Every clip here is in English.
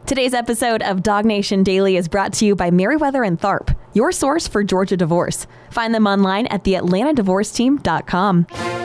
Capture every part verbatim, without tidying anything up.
Today's episode of Dog Nation Daily is brought to you by Merriweather and Tharp, your source for Georgia divorce. Find them online at the atlanta divorce team dot com.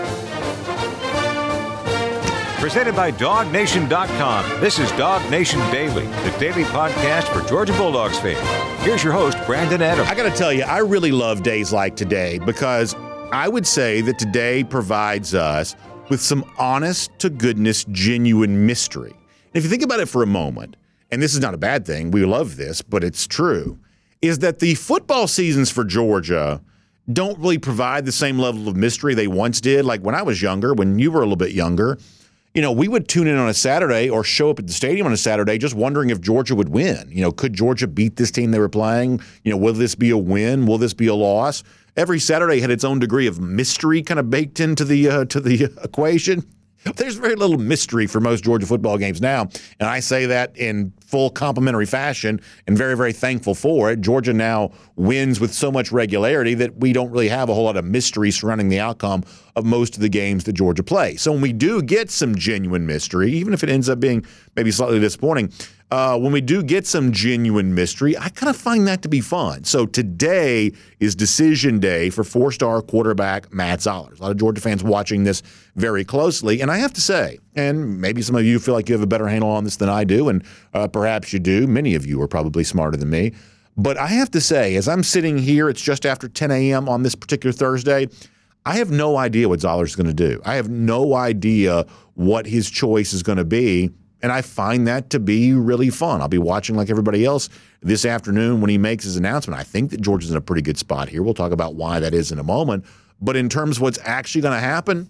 Presented by dog nation dot com. This is Dog Nation Daily, the daily podcast for Georgia Bulldogs fans. Here's your host, Brandon Adams. I got to tell you, I really love days like today because I would say that today provides us with some honest to goodness, genuine mystery. And if you think about it for a moment, and this is not a bad thing, we love this, but it's true, is that the football seasons for Georgia don't really provide the same level of mystery they once did. Like when I was younger, when you were a little bit younger, you know, we would tune in on a Saturday or show up at the stadium on a Saturday just wondering if Georgia would win. You know, could Georgia beat this team they were playing? You know, will this be a win? Will this be a loss? Every Saturday had its own degree of mystery kind of baked into the uh, to the equation. There's very little mystery for most Georgia football games now, and I say that in full complimentary fashion and very, very thankful for it. Georgia now wins with so much regularity that we don't really have a whole lot of mystery surrounding the outcome of most of the games that Georgia plays. So when we do get some genuine mystery, even if it ends up being maybe slightly disappointing, uh, when we do get some genuine mystery, I kind of find that to be fun. So today is decision day for four-star quarterback Matt Zollers. A lot of Georgia fans watching this very closely. And I have to say, and maybe some of you feel like you have a better handle on this than I do, and uh, perhaps you do. Many of you are probably smarter than me. But I have to say, as I'm sitting here, it's just after ten a.m. on this particular Thursday, I have no idea what Zollers is going to do. I have no idea what his choice is going to be, and I find that to be really fun. I'll be watching like everybody else this afternoon when he makes his announcement. I think that Georgia's in a pretty good spot here. We'll talk about why that is in a moment. But in terms of what's actually going to happen,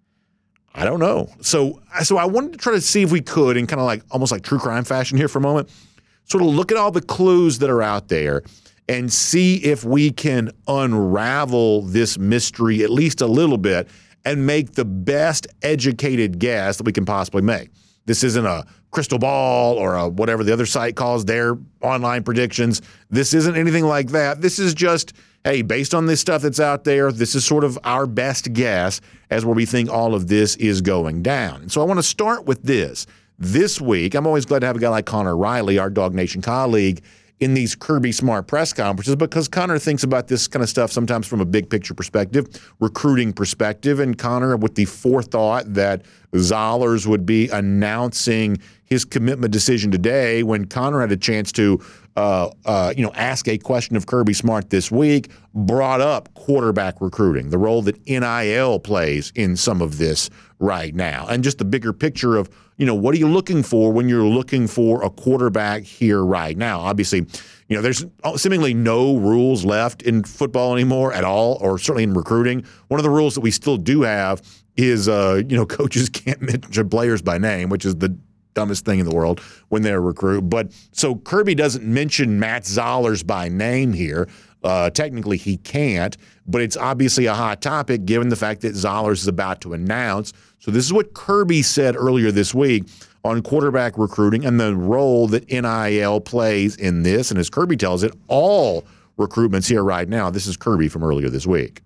I don't know. So, so I wanted to try to see if we could, in kind of like almost like true crime fashion here for a moment, sort of look at all the clues that are out there and see if we can unravel this mystery at least a little bit and make the best educated guess that we can possibly make. This isn't a crystal ball or a whatever the other site calls their online predictions. This isn't anything like that. This is just, hey, based on this stuff that's out there, this is sort of our best guess as where we think all of this is going down. And so I want to start with this. This week, I'm always glad to have a guy like Connor Riley, our Dog Nation colleague, in these Kirby Smart press conferences because Connor thinks about this kind of stuff sometimes from a big picture perspective, recruiting perspective, and Connor with the forethought that Zollers would be announcing his commitment decision today when Connor had a chance to uh, uh, you know, ask a question of Kirby Smart this week, brought up quarterback recruiting, the role that N I L plays in some of this right now, and just the bigger picture of, you know, what are you looking for when you're looking for a quarterback here right now? Obviously, you know, there's seemingly no rules left in football anymore at all, or certainly in recruiting. One of the rules that we still do have is, uh, you know, coaches can't mention players by name, which is the dumbest thing in the world when they're a recruit. But so Kirby doesn't mention Matt Zollers by name here. Uh, technically, he can't, but it's obviously a hot topic given the fact that Zollers is about to announce. So this is what Kirby said earlier this week on quarterback recruiting and the role that N I L plays in this. And as Kirby tells it, all recruitment's here right now. This is Kirby from earlier this week.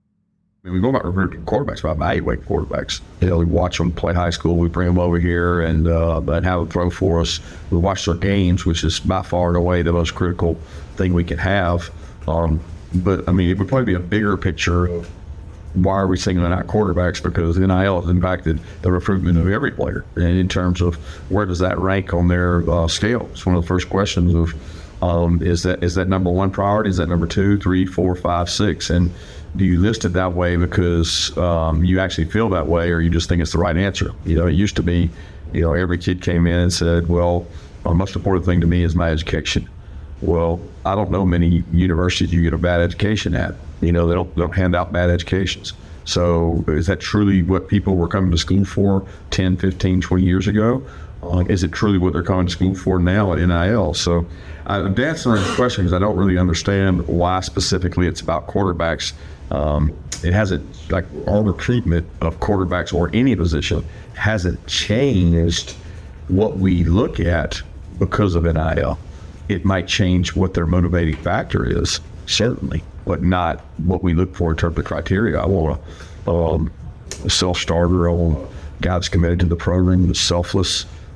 I mean, we go about recruiting quarterbacks, we evaluate quarterbacks. You know, we watch them play high school, we bring them over here and, uh, and have them throw for us. We watch their games, which is by far and away the most critical thing we can have. Um, but, I mean, it would probably be a bigger picture of why are we singling out quarterbacks, because N I L has impacted the recruitment of every player. And in terms of where does that rank on their uh, scale? It's one of the first questions of um, is that is that number one priority? Is that number two, three, four, five, six? And do you list it that way because um, you actually feel that way, or you just think it's the right answer? You know, it used to be, you know, every kid came in and said, well, the most important thing to me is my education. Well, I don't know many universities you get a bad education at. You know, they don't, they don't hand out bad educations. So is that truly what people were coming to school for ten, fifteen, twenty years ago? Uh, is it truly what they're coming to school for now at N I L? So I'm answering this question because I don't really understand why specifically it's about quarterbacks. Um, it hasn't, like our recruitment of quarterbacks or any position hasn't changed what we look at because of N I L. It might change what their motivating factor is, certainly, but not what we look for in terms of criteria. I want a, um, a self-starter, I want a guy that's committed to the program, that's selfless,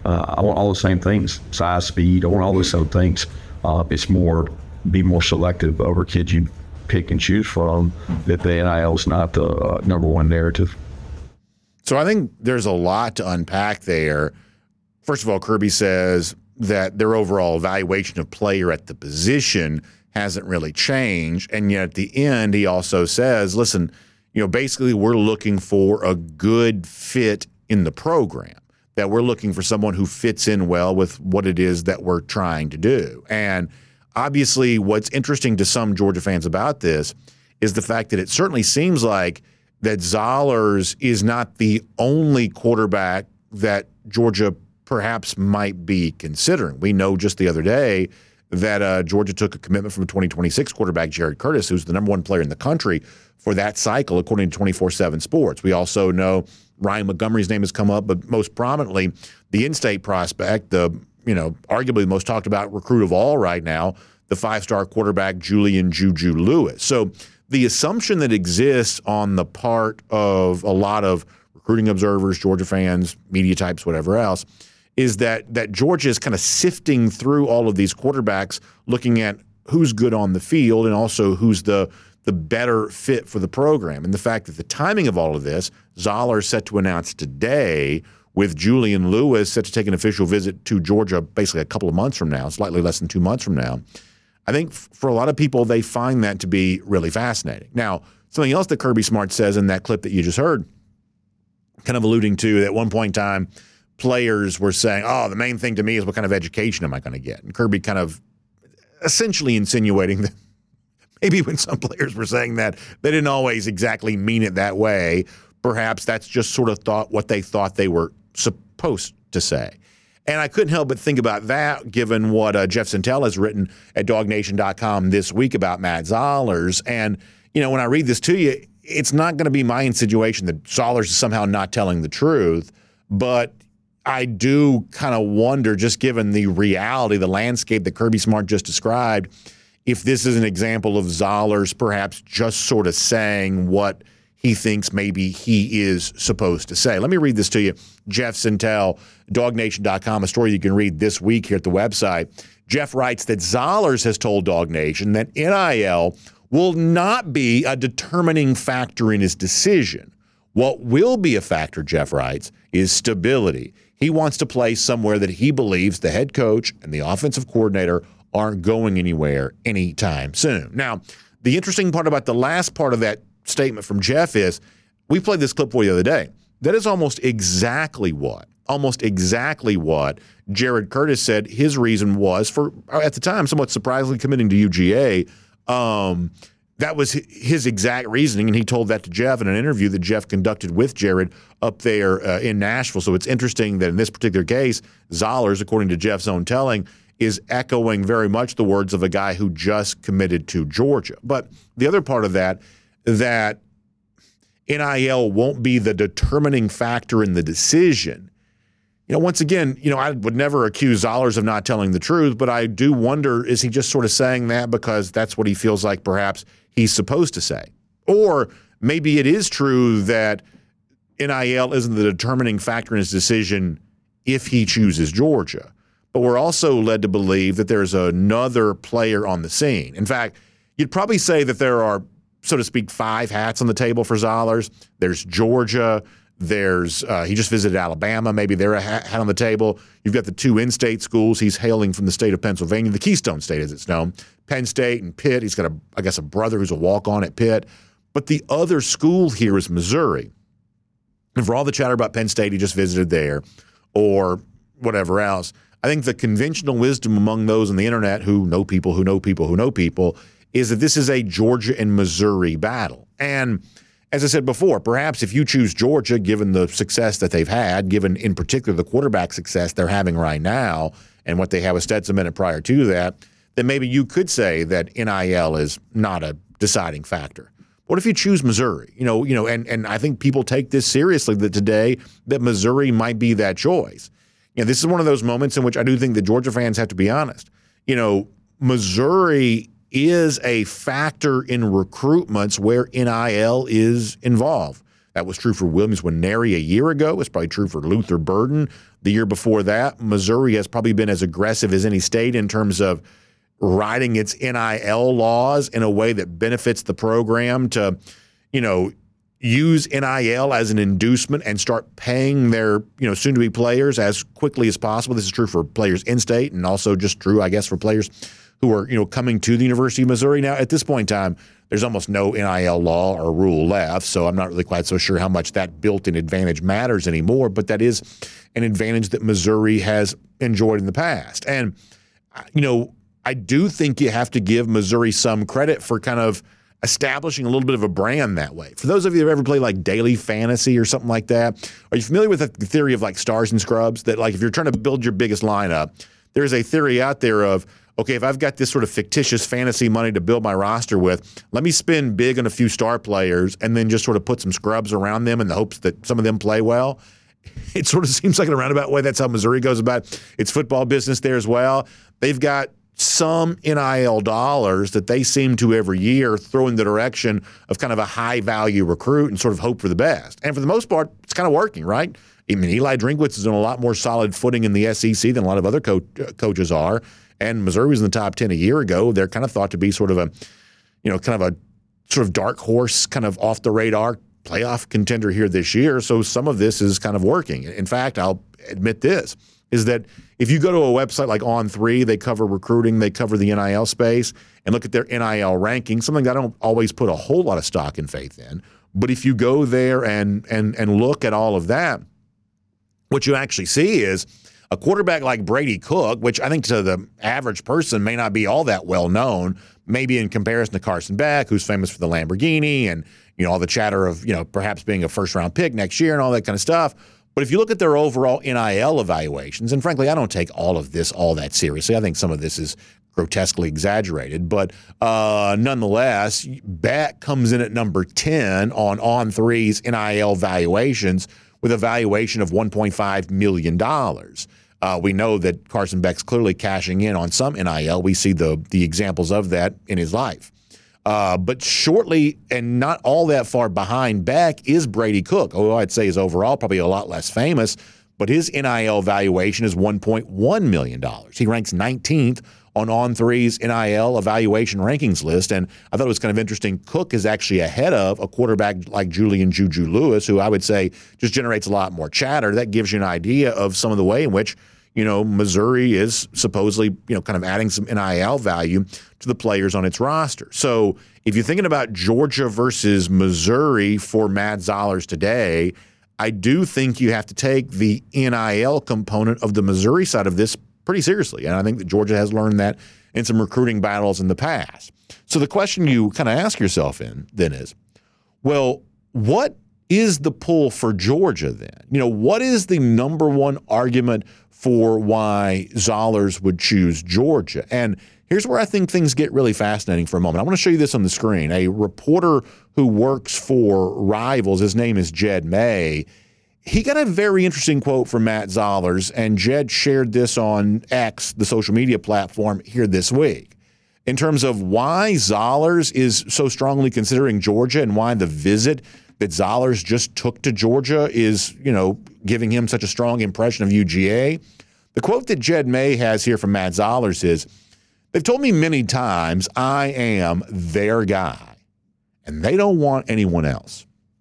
Uh, I want all the same things, size, speed. I want all those same things. Uh, it's more, be more selective over kids you pick and choose from, that the N I L is not the uh, number one narrative. So I think there's a lot to unpack there. First of all, Kirby says that their overall evaluation of player at the position hasn't really changed. And yet at the end, he also says, listen, you know, basically we're looking for a good fit in the program, that we're looking for someone who fits in well with what it is that we're trying to do. And obviously what's interesting to some Georgia fans about this is the fact that it certainly seems like that Zollers is not the only quarterback that Georgia perhaps might be considering. We know just the other day that uh, Georgia took a commitment from a twenty twenty-six quarterback, Jared Curtis, who's the number one player in the country for that cycle, according to twenty-four seven Sports. We also know Ryan Montgomery's name has come up, but most prominently, the in-state prospect, the you know arguably the most talked about recruit of all right now, the five-star quarterback Julian Juju Lewis. So the assumption that exists on the part of a lot of recruiting observers, Georgia fans, media types, whatever else, is that that Georgia is kind of sifting through all of these quarterbacks, looking at who's good on the field and also who's the the better fit for the program. And the fact that the timing of all of this, Zoller is set to announce today, with Julian Lewis set to take an official visit to Georgia basically a couple of months from now, slightly less than two months from now. I think for a lot of people, they find that to be really fascinating. Now, something else that Kirby Smart says in that clip that you just heard, kind of alluding to that at one point in time, players were saying, oh, the main thing to me is what kind of education am I going to get? And Kirby kind of essentially insinuating that maybe when some players were saying that, they didn't always exactly mean it that way. Perhaps that's just sort of thought what they thought they were supposed to say. And I couldn't help but think about that, given what uh, Jeff Sentell has written at dog nation dot com this week about Matt Zollers. And, you know, when I read this to you, it's not going to be my insinuation that Zollers is somehow not telling the truth. But I do kind of wonder, just given the reality, the landscape that Kirby Smart just described, if this is an example of Zollers perhaps just sort of saying what he thinks maybe he is supposed to say. Let me read this to you. Jeff Sentell, dog nation dot com, a story you can read this week here at the website. Jeff writes that Zollers has told Dog Nation that N I L will not be a determining factor in his decision. What will be a factor, Jeff writes, is stability. He wants to play somewhere that he believes the head coach and the offensive coordinator aren't going anywhere anytime soon. Now, the interesting part about the last part of that statement from Jeff is, we played this clip for you the other day. That is almost exactly what, almost exactly what Jared Curtis said his reason was for, at the time, somewhat surprisingly committing to U G A. Um, that was his exact reasoning, and he told that to Jeff in an interview that Jeff conducted with Jared up there uh, in Nashville. So it's interesting that in this particular case, Zollers, according to Jeff's own telling, is echoing very much the words of a guy who just committed to Georgia. But the other part of that, that N I L won't be the determining factor in the decision. You know, once again, you know, I would never accuse Zollers of not telling the truth, but I do wonder, is he just sort of saying that because that's what he feels like perhaps he's supposed to say? Or maybe it is true that N I L isn't the determining factor in his decision if he chooses Georgia. But we're also led to believe that there's another player on the scene. In fact, you'd probably say that there are, so to speak, five hats on the table for Zollers. There's Georgia. There's uh, he just visited Alabama. Maybe they're a hat on the table. You've got the two in-state schools. He's hailing from the state of Pennsylvania, the Keystone State as it's known, Penn State and Pitt. He's got, a, I guess, a brother who's a walk-on at Pitt. But the other school here is Missouri. And for all the chatter about Penn State, he just visited there, or whatever else, I think the conventional wisdom among those on the internet who know people, who know people, who know people, is that this is a Georgia and Missouri battle. And as I said before, perhaps if you choose Georgia, given the success that they've had, given in particular the quarterback success they're having right now and what they have with Stetson Bennett prior to that, then maybe you could say that N I L is not a deciding factor. What if you choose Missouri? You know, you know, and, and I think people take this seriously that today that Missouri might be that choice. You know, this is one of those moments in which I do think that Georgia fans have to be honest. You know, Missouri is a factor in recruitments where N I L is involved. That was true for Williams Nwaneri a year ago. It's probably true for Luther Burden The year before that, Missouri has probably been as aggressive as any state in terms of writing its N I L laws in a way that benefits the program to, you know, use N I L as an inducement and start paying their, you know, soon-to-be players as quickly as possible. This is true for players in-state and also just true, I guess, for players who are, you know, coming to the University of Missouri. Now, at this point in time, there's almost no N I L law or rule left, so I'm not really quite so sure how much that built-in advantage matters anymore, but that is an advantage that Missouri has enjoyed in the past. And, you know, I do think you have to give Missouri some credit for kind of establishing a little bit of a brand that way. For those of you that ever played like daily fantasy or something like that, are you familiar with the theory of like stars and scrubs? That like if you're trying to build your biggest lineup, there's a theory out there of, okay, if I've got this sort of fictitious fantasy money to build my roster with, let me spend big on a few star players and then just sort of put some scrubs around them in the hopes that some of them play well. It sort of seems like in a roundabout way that's how Missouri goes about its football business there as well. They've got some N I L dollars that they seem to every year throw in the direction of kind of a high-value recruit and sort of hope for the best. And for the most part, it's kind of working, right? I mean, Eli Drinkwitz is on a lot more solid footing in the S E C than a lot of other co- coaches are. And Missouri was in the top ten a year ago. They're kind of thought to be sort of a, you know, kind of a sort of dark horse, kind of off the radar playoff contender here this year. So some of this is kind of working. In fact, I'll admit this, is that if you go to a website like On three, they cover recruiting, they cover the N I L space, and look at their N I L ranking, something that I don't always put a whole lot of stock and faith in. But if you go there and and and look at all of that, what you actually see is a quarterback like Brady Cook, which I think to the average person may not be all that well known, maybe in comparison to Carson Beck, who's famous for the Lamborghini and, you know, all the chatter of, you know, perhaps being a first-round pick next year and all that kind of stuff. But if you look at their overall N I L evaluations, and frankly, I don't take all of this all that seriously. I think some of this is grotesquely exaggerated. But uh, nonetheless, Beck comes in at number ten on On three's N I L valuations with a valuation of one point five million dollars. Uh, we know that Carson Beck's clearly cashing in on some N I L. We see the the examples of that in his life. Uh, but shortly and not all that far behind Beck is Brady Cook, although I'd say is overall probably a lot less famous, but his N I L valuation is one point one million dollars. He ranks nineteenth on On three's N I L evaluation rankings list, and I thought it was kind of interesting. Cook is actually ahead of a quarterback like Julian Juju Lewis, who I would say just generates a lot more chatter. That gives you an idea of some of the way in which, you know, Missouri is supposedly, you know, kind of adding some N I L value to the players on its roster. So if you're thinking about Georgia versus Missouri for Matt Zollers today, I do think you have to take the N I L component of the Missouri side of this pretty seriously. And I think that Georgia has learned that in some recruiting battles in the past. So the question you kind of ask yourself in then is, well, what is the pull for Georgia then? You know, what is the number one argument for why Zollers would choose Georgia? And here's where I think things get really fascinating for a moment. I want to show you this on the screen. A reporter who works for Rivals, his name is Jed May, he got a very interesting quote from Matt Zollers, and Jed shared this on X, the social media platform, here this week. In terms of why Zollers is so strongly considering Georgia and why the visit that Zollers just took to Georgia is, you know, giving him such a strong impression of U G A. The quote that Jed May has here from Matt Zollers is, "They've told me many times I am their guy, and they don't want anyone else."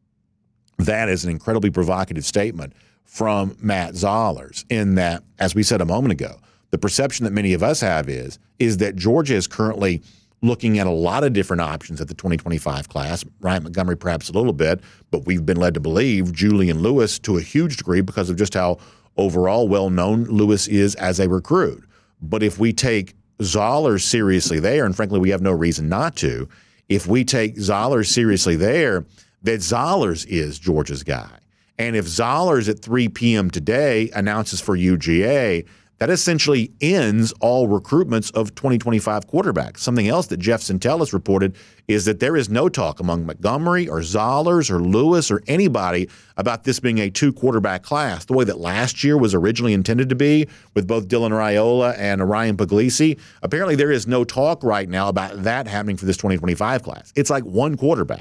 That is an incredibly provocative statement from Matt Zollers in that, as we said a moment ago, the perception that many of us have is, is that Georgia is currently looking at a lot of different options at the twenty twenty-five class. Ryan Montgomery perhaps a little bit, but we've been led to believe Julian Lewis to a huge degree because of just how overall well-known Lewis is as a recruit. But if we take Zollers seriously there, and frankly we have no reason not to, if we take Zollers seriously there, that Zollers is Georgia's guy. And if Zollers at three p.m. today announces for U G A, that essentially ends all recruitments of twenty twenty-five quarterbacks. Something else that Jeff Centellis reported is that there is no talk among Montgomery or Zollers or Lewis or anybody about this being a two-quarterback class, the way that last year was originally intended to be with both Dylan Raiola and Ryan Puglisi. Apparently there is no talk right now about that happening for this twenty twenty-five class. It's like one quarterback.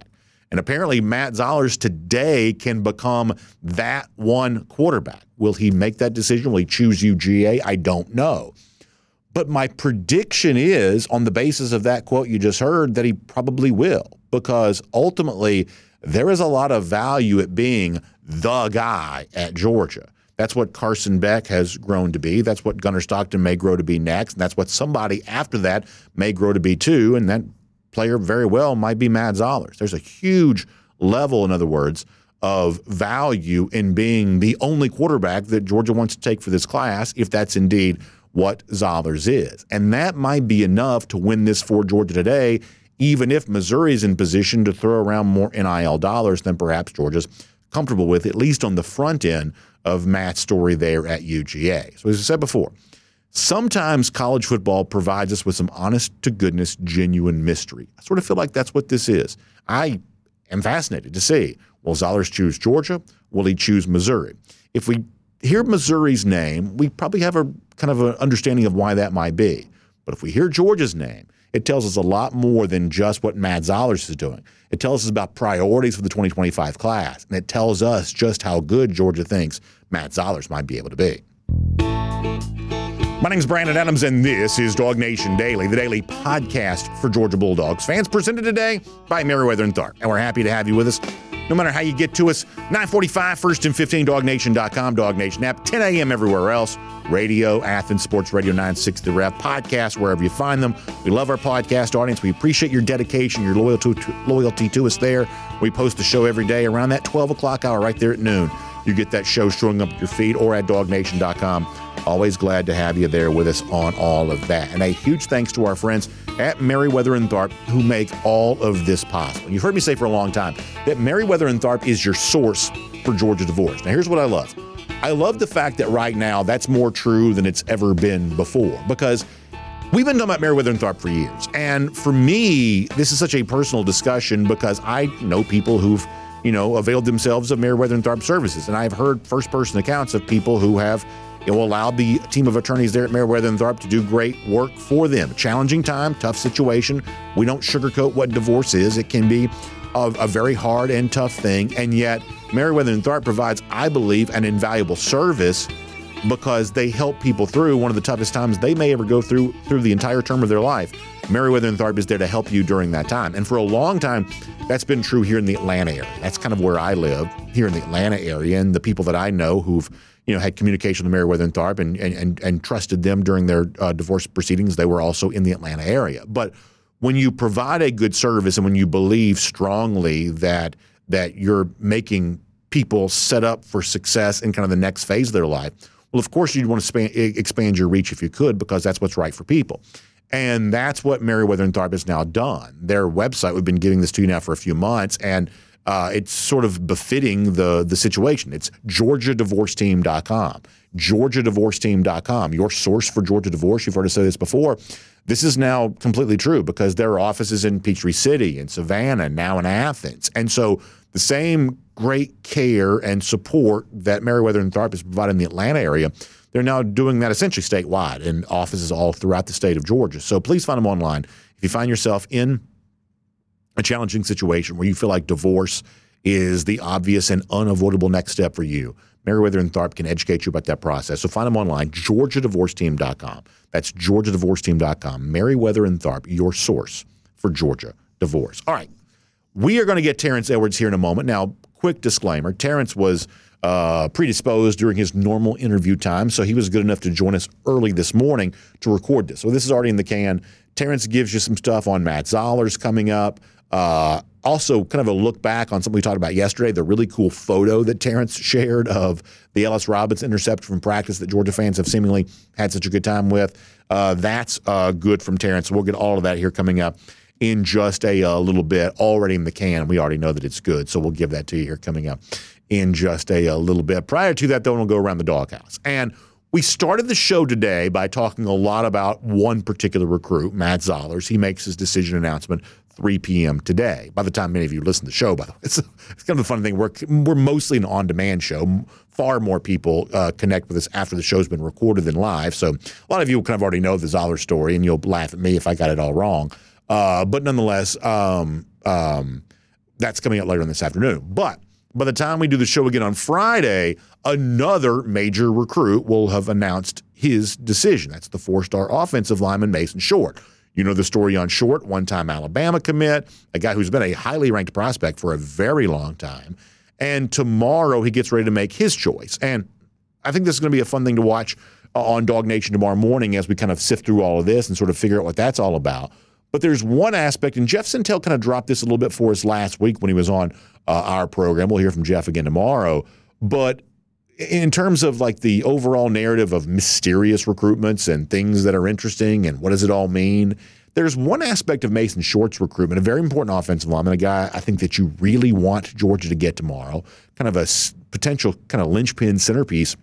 And apparently Matt Zollers today can become that one quarterback. Will he make that decision? Will he choose U G A? I don't know. But my prediction is, on the basis of that quote you just heard, that he probably will, because ultimately there is a lot of value at being the guy at Georgia. That's what Carson Beck has grown to be. That's what Gunnar Stockton may grow to be next. And that's what somebody after that may grow to be too. And that player very well might be Matt Zollers. There's a huge level, in other words, of value in being the only quarterback that Georgia wants to take for this class, if that's indeed what Zollers is. And that might be enough to win this for Georgia today, even if Missouri is in position to throw around more N I L dollars than perhaps Georgia's comfortable with, at least on the front end of Matt's story there at U G A. So as I said before, sometimes college football provides us with some honest-to-goodness, genuine mystery. I sort of feel like that's what this is. I am fascinated to see, will Zollers choose Georgia? Will he choose Missouri? If we hear Missouri's name, we probably have a kind of an understanding of why that might be. But if we hear Georgia's name, it tells us a lot more than just what Matt Zollers is doing. It tells us about priorities for the twenty twenty-five class, and it tells us just how good Georgia thinks Matt Zollers might be able to be. My name is Brandon Adams, and this is Dog Nation Daily, the daily podcast for Georgia Bulldogs fans, presented today by Meriwether and Tharp. And we're happy to have you with us. No matter how you get to us, nine forty-five, first and fifteen, dog nation dot com, Dog Nation app, ten a.m. everywhere else. Radio, Athens Sports Radio nine sixty, The Ref, podcasts, wherever you find them. We love our podcast audience. We appreciate your dedication, your loyalty to, loyalty to us there. We post the show every day around that twelve o'clock hour right there at noon. You get that show showing up at your feed or at dog nation dot com. Always glad to have you there with us on all of that. And a huge thanks to our friends at Meriwether and Tharp who make all of this possible. You've heard me say for a long time that Meriwether and Tharp is your source for Georgia divorce. Now, here's what I love. I love the fact that right now that's more true than it's ever been before, because we've been talking about Meriwether and Tharp for years. And for me, this is such a personal discussion because I know people who've, you know, availed themselves of Meriwether and Tharp services. And I've heard first-person accounts of people who have, you know, allowed the team of attorneys there at Meriwether and Tharp to do great work for them. Challenging time, tough situation. We don't sugarcoat what divorce is. It can be a, a very hard and tough thing. And yet, Meriwether and Tharp provides, I believe, an invaluable service because they help people through one of the toughest times they may ever go through through the entire term of their life. Meriwether and Tharp is there to help you during that time. And for a long time, that's been true here in the Atlanta area. That's kind of where I live, here in the Atlanta area. And the people that I know who've, you know, had communication with Meriwether and Tharp and, and, and, and trusted them during their uh, divorce proceedings, they were also in the Atlanta area. But when you provide a good service and when you believe strongly that that you're making people set up for success in kind of the next phase of their life, well, of course, you'd want to span, expand your reach if you could, because that's what's right for people. And that's what Meriwether and Tharp has now done. Their website, we've been giving this to you now for a few months, and uh, it's sort of befitting the the situation. It's georgia divorce team dot com. georgia divorce team dot com, your source for Georgia divorce. You've heard us say this before. This is now completely true because there are offices in Peachtree City, in Savannah, now in Athens. And so the same great care and support that Meriwether and Tharp is providing in the Atlanta area, they're now doing that essentially statewide in offices all throughout the state of Georgia. So please find them online. If you find yourself in a challenging situation where you feel like divorce is the obvious and unavoidable next step for you, Meriwether and Tharp can educate you about that process. So find them online, georgia divorce team dot com. That's georgia divorce team dot com. Meriwether and Tharp, your source for Georgia divorce. All right. We are going to get Terrence Edwards here in a moment. Now, quick disclaimer, Terrence was uh, predisposed during his normal interview time, so he was good enough to join us early this morning to record this. So this is already in the can. Terrence gives you some stuff on Matt Zollers coming up. Uh, also, kind of a look back on something we talked about yesterday, the really cool photo that Terrence shared of the Ellis Robinson interception from practice that Georgia fans have seemingly had such a good time with. Uh, that's uh, good from Terrence. We'll get all of that here coming up in just a uh, little bit, already in the can. We already know that it's good, so we'll give that to you here coming up in just a, a little bit. Prior to that, though, we'll go around the doghouse. And we started the show today by talking a lot about one particular recruit, Matt Zollers. He makes his decision announcement three p.m. today. By the time many of you listen to the show, by the way, it's, it's kind of a fun thing. We're, we're mostly an on-demand show. Far more people uh, connect with us after the show's been recorded than live. So a lot of you kind of already know the Zollers story, and you'll laugh at me if I got it all wrong. Uh, but nonetheless, um, um, that's coming out later in this afternoon. But by the time we do the show again on Friday, another major recruit will have announced his decision. That's the four-star offensive lineman Mason Short. You know the story on Short, one-time Alabama commit, a guy who's been a highly ranked prospect for a very long time. And tomorrow he gets ready to make his choice. And I think this is going to be a fun thing to watch on Dog Nation tomorrow morning as we kind of sift through all of this and sort of figure out what that's all about. But there's one aspect, and Jeff Sentell kind of dropped this a little bit for us last week when he was on uh, our program. We'll hear from Jeff again tomorrow. But in terms of like the overall narrative of mysterious recruitments and things that are interesting and what does it all mean, there's one aspect of Mason Short's recruitment, a very important offensive lineman, a guy I think that you really want Georgia to get tomorrow, kind of a potential kind of linchpin centerpiece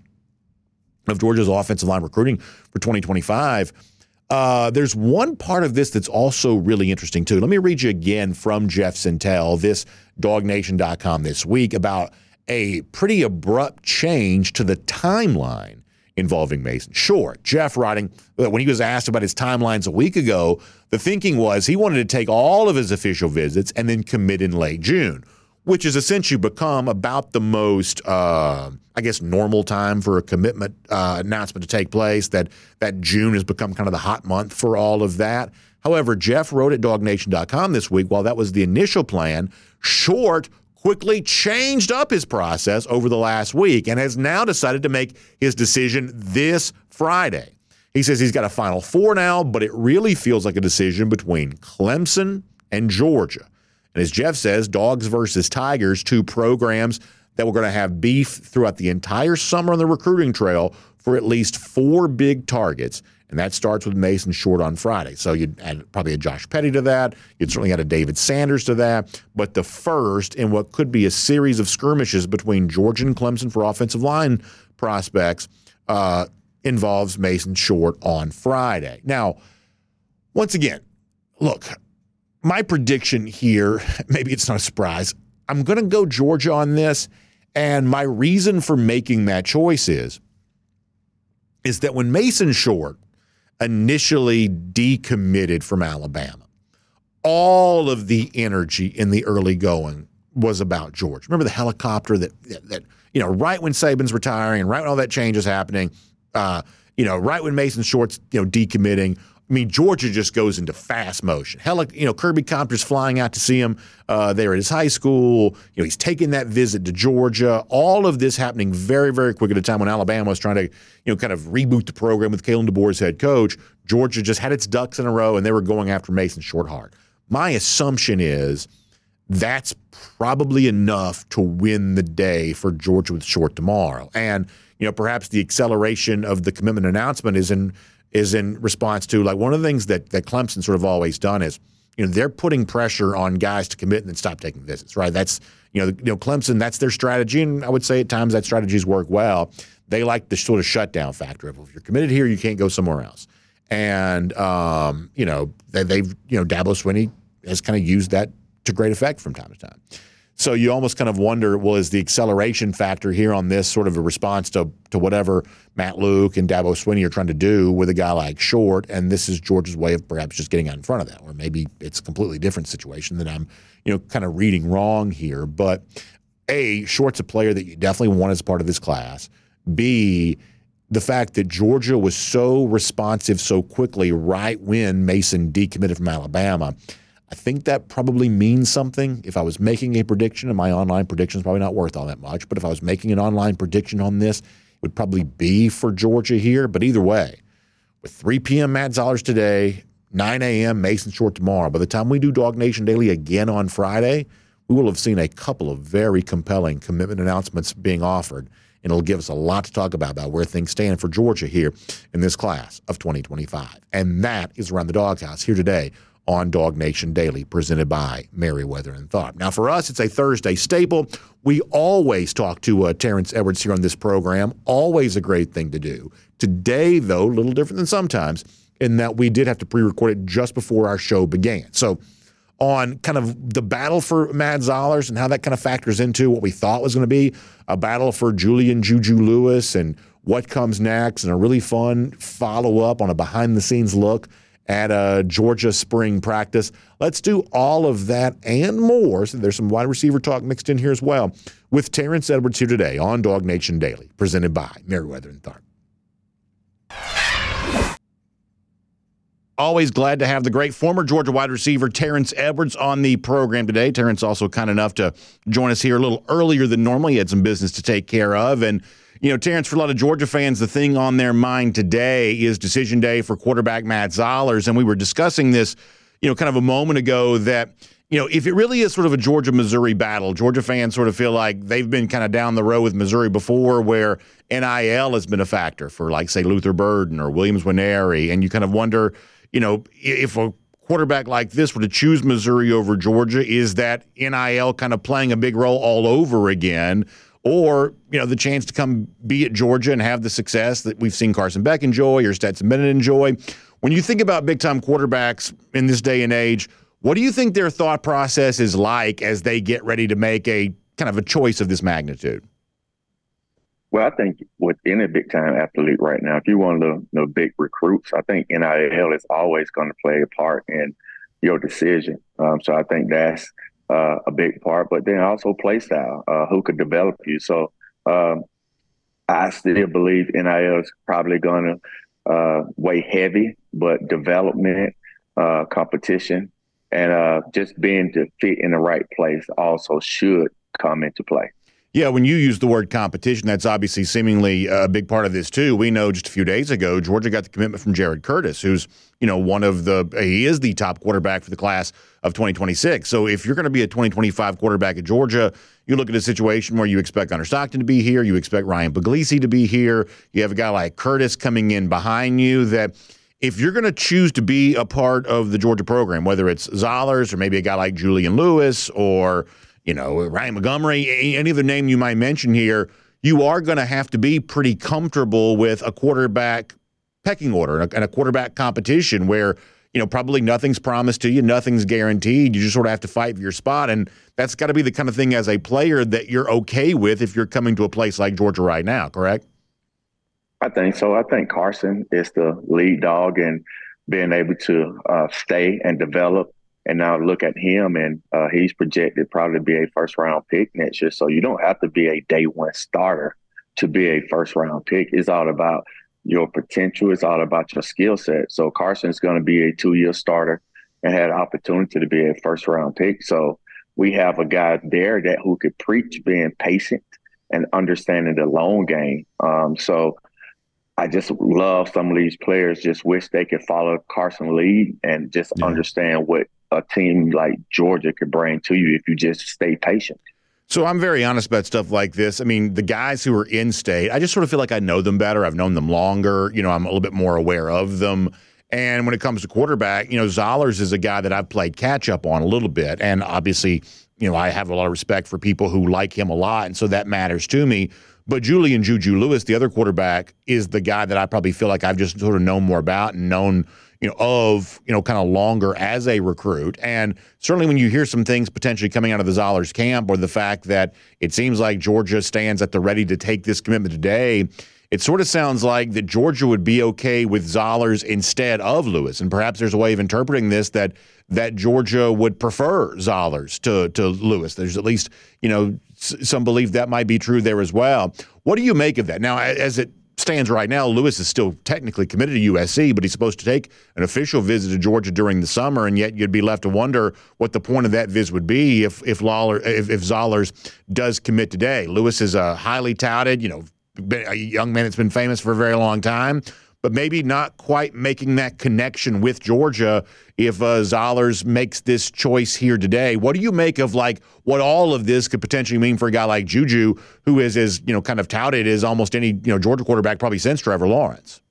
of Georgia's offensive line recruiting for twenty twenty-five. Uh, there's one part of this that's also really interesting too. Let me read you again from Jeff Sentell, this dog nation dot com this week, about a pretty abrupt change to the timeline involving Mason Short. Jeff writing that when he was asked about his timelines a week ago, the thinking was he wanted to take all of his official visits and then commit in late June, which has essentially become about the most, uh, I guess, normal time for a commitment uh, announcement to take place, that that June has become kind of the hot month for all of that. However, Jeff wrote at dog nation dot com this week, while that was the initial plan, Short quickly changed up his process over the last week and has now decided to make his decision this Friday. He says he's got a Final Four now, but it really feels like a decision between Clemson and Georgia. And as Jeff says, Dogs versus Tigers, two programs that we're going to have beef throughout the entire summer on the recruiting trail for at least four big targets. And that starts with Mason Short on Friday. So you'd add probably a Josh Petty to that. You'd certainly add a David Sanders to that. But the first in what could be a series of skirmishes between Georgia and Clemson for offensive line prospects uh, involves Mason Short on Friday. Now, once again, look, my prediction here, maybe it's not a surprise, I'm going to go Georgia on this. And my reason for making that choice is, is that when Mason Short initially decommitted from Alabama, all of the energy in the early going was about Georgia. Remember the helicopter that, that, that you know, right when Saban's retiring and right when all that change is happening, uh, you know, right when Mason Short's, you know, decommitting, I mean, Georgia just goes into fast motion. Hell, you know, Kirby Compter's flying out to see him uh, there at his high school. You know, he's taking that visit to Georgia. All of this happening very, very quick at a time when Alabama was trying to, you know, kind of reboot the program with Kalen DeBoer as head coach. Georgia just had its ducks in a row, and they were going after Mason Short hard. My assumption is that's probably enough to win the day for Georgia with Short tomorrow. And, you know, perhaps the acceleration of the commitment announcement is in – is in response to, like, one of the things that, that Clemson sort of always done is, you know, they're putting pressure on guys to commit and then stop taking visits, right? That's, you know, the, you know, Clemson, that's their strategy, and I would say at times that strategies work well. They like the sort of shutdown factor of, if you're committed here, you can't go somewhere else. And, um, you know, they, they've, you know, Dabo Swinney has kind of used that to great effect from time to time. So you almost kind of wonder, well, is the acceleration factor here on this sort of a response to to whatever Matt Luke and Dabo Swinney are trying to do with a guy like Short, and this is Georgia's way of perhaps just getting out in front of that, or maybe it's a completely different situation that I'm, you know, kind of reading wrong here. But A, Short's a player that you definitely want as part of this class. B, the fact that Georgia was so responsive so quickly right when Mason decommitted from Alabama, I think that probably means something. If I was making a prediction, and my online prediction is probably not worth all that much, but if I was making an online prediction on this, it would probably be for Georgia here. But either way, with three p.m. Matt Zollers today, nine a.m. Mason Short tomorrow, by the time we do Dog Nation Daily again on Friday, we will have seen a couple of very compelling commitment announcements being offered, and it'll give us a lot to talk about, about where things stand for Georgia here in this class of twenty twenty-five. And that is Around the Doghouse here today on Dog Nation Daily, presented by Merriweather and Tharp. Now, for us, it's a Thursday staple. We always talk to uh, Terrence Edwards here on this program. Always a great thing to do. Today, though, a little different than sometimes, in that we did have to pre-record it just before our show began. So on kind of the battle for Matt Zollers and how that kind of factors into what we thought was going to be a battle for Julian Juju Lewis and what comes next, and a really fun follow-up on a behind-the-scenes look at a Georgia spring practice. Let's do all of that and more. So there's some wide receiver talk mixed in here as well with Terrence Edwards here today on Dog Nation Daily, presented by Merriweather and Tharp. Always glad to have the great former Georgia wide receiver Terrence Edwards on the program today. Terrence also kind enough to join us here a little earlier than normal. He had some business to take care of. And, you know, Terrence, for a lot of Georgia fans, the thing on their mind today is decision day for quarterback Matt Zollers. And we were discussing this, you know, kind of a moment ago that, you know, if it really is sort of a Georgia-Missouri battle, Georgia fans sort of feel like they've been kind of down the road with Missouri before where N I L has been a factor for, like, say, Luther Burden or Williams Nwaneri. And you kind of wonder, you know, if a quarterback like this were to choose Missouri over Georgia, is that N I L kind of playing a big role all over again? Or, you know, the chance to come be at Georgia and have the success that we've seen Carson Beck enjoy or Stetson Bennett enjoy. When you think about big-time quarterbacks in this day and age, what do you think their thought process is like as they get ready to make a kind of a choice of this magnitude? Well, I think with any big-time athlete right now, if you're one of the, the big recruits, I think N I L is always going to play a part in your decision. Um, so I think that's uh, a big part. But then also play style, uh, who could develop you. So um, I still believe N I L is probably going to uh, weigh heavy, but development, uh, competition, and uh, just being to fit in the right place also should come into play. Yeah, when you use the word competition, that's obviously seemingly a big part of this too. We know just a few days ago, Georgia got the commitment from Jared Curtis, who's, you know, one of the, he is the top quarterback for the class of twenty twenty-six. So if you're going to be a twenty twenty-five quarterback at Georgia, you look at a situation where you expect Hunter Stockton to be here, you expect Ryan Puglisi to be here, you have a guy like Curtis coming in behind you, that if you're going to choose to be a part of the Georgia program, whether it's Zollers or maybe a guy like Julian Lewis or, you know, Ryan Montgomery, any other name you might mention here, you are going to have to be pretty comfortable with a quarterback pecking order and a, and a quarterback competition where, you know, probably nothing's promised to you, nothing's guaranteed. You just sort of have to fight for your spot. And that's got to be the kind of thing as a player that you're okay with if you're coming to a place like Georgia right now, correct? I think so. I think Carson is the lead dog and being able to uh, stay and develop. And now look at him, and uh, he's projected probably to be a first-round pick next year. So you don't have to be a day-one starter to be a first-round pick. It's all about your potential. It's all about your skill set. So Carson's going to be a two-year starter and had an opportunity to be a first-round pick. So we have a guy there that who could preach being patient and understanding the long game. Um, so I just love some of these players, just wish they could follow Carson's lead and just yeah. understand what a team like Georgia could bring to you if you just stay patient. So I'm very honest about stuff like this. I mean, the guys who are in state, I just sort of feel like I know them better. I've known them longer. You know, I'm a little bit more aware of them. And when it comes to quarterback, you know, Zollers is a guy that I've played catch up on a little bit. And obviously, you know, I have a lot of respect for people who like him a lot. And so that matters to me. But Julian Juju Lewis, the other quarterback, is the guy that I probably feel like I've just sort of known more about and known, you know, of, you know, kind of longer as a recruit. And certainly when you hear some things potentially coming out of the Zollers camp, or the fact that it seems like Georgia stands at the ready to take this commitment today, it sort of sounds like that Georgia would be okay with Zollers instead of Lewis. And perhaps there's a way of interpreting this that that Georgia would prefer Zollers to, to Lewis. There's at least, you know, s- some belief that might be true there as well. What do you make of that? Now, as it stands right now, Lewis is still technically committed to U S C, but he's supposed to take an official visit to Georgia during the summer, and yet you'd be left to wonder what the point of that visit would be if if, Lawler, if, if Zollers does commit today. Lewis is a highly touted, you know, a young man that's been famous for a very long time, but maybe not quite making that connection with Georgia if uh, Zollers makes this choice here today. What do you make of, like, what all of this could potentially mean for a guy like Juju, who is as, you know, kind of touted as almost any, you know, Georgia quarterback probably since Trevor Lawrence?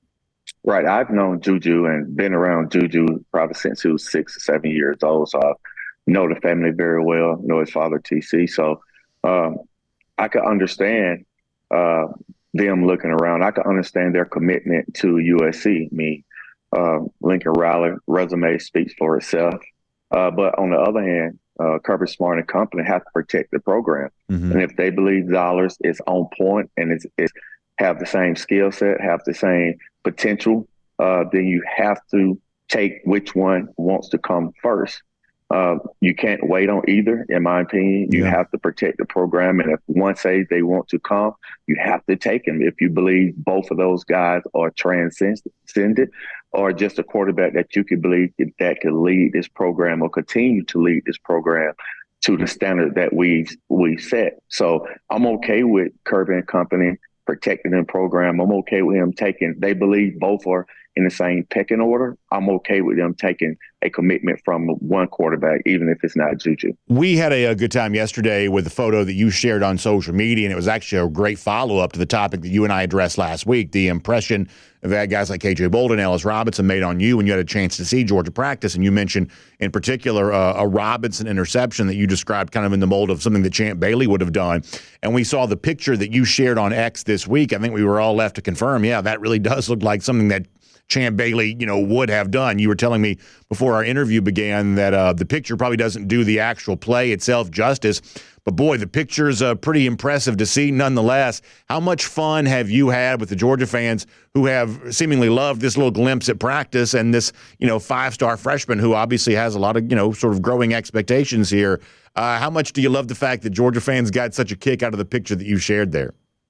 Right. I've known Juju and been around Juju probably since he was six or seven years old. So I know the family very well, know his father, T C. So um, I could understand uh, them looking around. I could understand their commitment to U S C. I mean, uh, Lincoln Riley resume speaks for itself. Uh, but on the other hand, uh, Kirby Smart and company have to protect the program. Mm-hmm. And if they believe Zollers is on point and it's, it's have the same skill set, have the same potential, uh, then you have to take which one wants to come first. Uh, you can't wait on either, in my opinion. You yeah. have to protect the program. And if one says they want to come, you have to take them. If you believe both of those guys are transcended or just a quarterback that you could believe that could lead this program or continue to lead this program to the standard that we we set. So I'm okay with Kirby and company protecting the program. I'm okay with him taking, they believe both are in the same pecking order. I'm okay with them taking a commitment from one quarterback, even if it's not Juju. We had a, a good time yesterday with the photo that you shared on social media, and it was actually a great follow-up to the topic that you and I addressed last week, the impression that guys like K J Bolden, Ellis Robinson made on you when you had a chance to see Georgia practice. And you mentioned in particular uh, a Robinson interception that you described kind of in the mold of something that Champ Bailey would have done. And we saw the picture that you shared on X this week. I think we were all left to confirm, yeah, that really does look like something that Champ Bailey, you know, would have done. You were telling me before our interview began that uh, the picture probably doesn't do the actual play itself justice. But, boy, the picture's uh, pretty impressive to see nonetheless. How much fun have you had with the Georgia fans who have seemingly loved this little glimpse at practice and this, you know, five-star freshman who obviously has a lot of, you know, sort of growing expectations here? Uh, how much do you love the fact that Georgia fans got such a kick out of the picture that you shared there?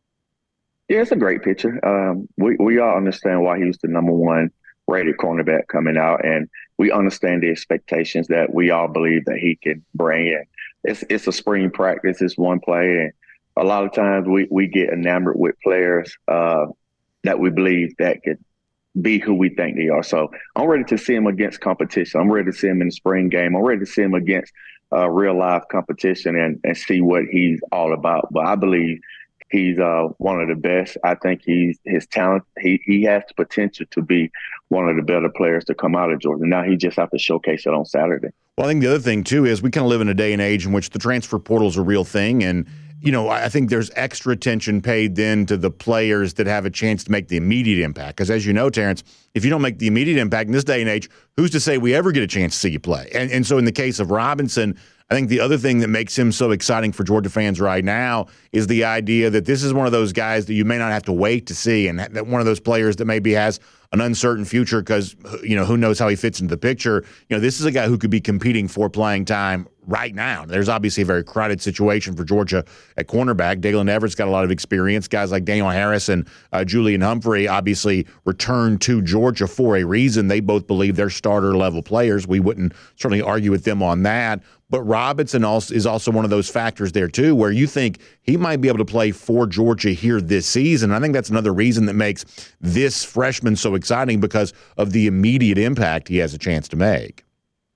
Yeah, it's a great picture. Um, we, we all understand why he was the number one rated cornerback coming out, and we understand the expectations that we all believe that he can bring in. It's it's a spring practice. It's one play, and a lot of times we, we get enamored with players uh, that we believe that could be who we think they are. So I'm ready to see him against competition. I'm ready to see him in the spring game. I'm ready to see him against uh, real life competition and, and see what he's all about. But I believe he's uh, one of the best. I think he's his talent. He he has the potential to be one of the better players to come out of Georgia. Now he just has to showcase it on Saturday. Well, I think the other thing, too, is we kind of live in a day and age in which the transfer portal is a real thing. And, you know, I think there's extra attention paid then to the players that have a chance to make the immediate impact. Because, as you know, Terrence, if you don't make the immediate impact in this day and age, who's to say we ever get a chance to see you play? And, and so in the case of Robinson, I think the other thing that makes him so exciting for Georgia fans right now is the idea that this is one of those guys that you may not have to wait to see, and that one of those players that maybe has an uncertain future because, you know, who knows how he fits into the picture. You know, this is a guy who could be competing for playing time right now. There's obviously a very crowded situation for Georgia at cornerback. Dalen Everett's got a lot of experience. Guys like Daniel Harris and uh, Julian Humphrey obviously returned to Georgia for a reason. They both believe they're starter-level players. We wouldn't certainly argue with them on that. But Robinson also is also one of those factors there, too, where you think he might be able to play for Georgia here this season. I think that's another reason that makes this freshman so exciting because of the immediate impact he has a chance to make.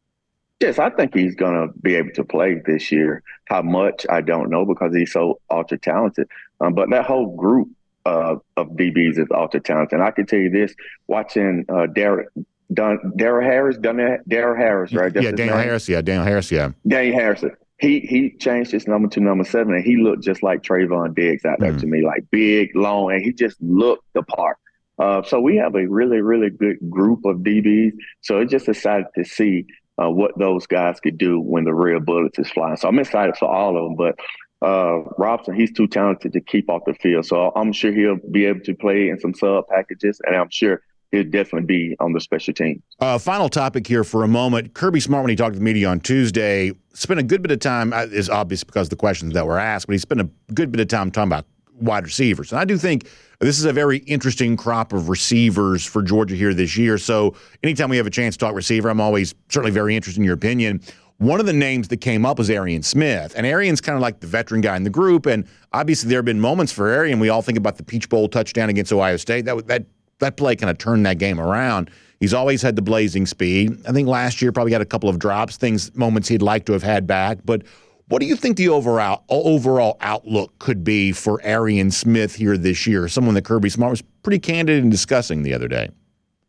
Yes, I think he's going to be able to play this year. How much, I don't know because he's so ultra-talented. Um, but that whole group uh, of D Bs is ultra-talented. And I can tell you this, watching uh, Derek Darrell Harris, Darrell Harris, right? That's yeah, Daniel name? Harris, yeah, Daniel Harris, yeah. Daniel Harrison. He he changed his number to number seven, and he looked just like Trayvon Diggs out there mm-hmm. to me, like big, long, and he just looked the part. Uh, so we have a really, really good group of D Bs. So it's just excited to see uh, what those guys could do when the real bullets is flying. So I'm excited for all of them, but uh, Robson, he's too talented to keep off the field. So I'm sure he'll be able to play in some sub packages, and I'm sure he'll definitely be on the special team. Uh, final topic here for a moment. Kirby Smart, when he talked to the media on Tuesday, spent a good bit of time, uh, is obvious because of the questions that were asked, but he spent a good bit of time talking about wide receivers. And I do think this is a very interesting crop of receivers for Georgia here this year. So anytime we have a chance to talk receiver, I'm always certainly very interested in your opinion. One of the names that came up was Arian Smith. And Arian's kind of like the veteran guy in the group. And obviously there have been moments for Arian. We all think about the Peach Bowl touchdown against Ohio State. That that that play kind of turned that game around. He's always had the blazing speed. I think last year probably got a couple of drops, things, moments he'd like to have had back. But what do you think the overall overall outlook could be for Arian Smith here this year? Someone that Kirby Smart was pretty candid in discussing the other day.